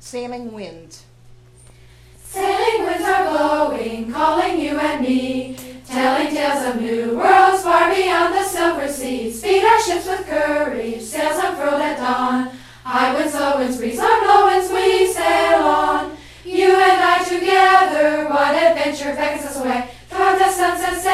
Sailing wind. Sailing winds are blowing, calling you and me, telling tales of new worlds far beyond the silver sea. Speed our ships with courage, sails unfurled at dawn. High winds, low winds, breeze or blow winds, we sail on. You and I together, what adventure beckons us away toward the sunset.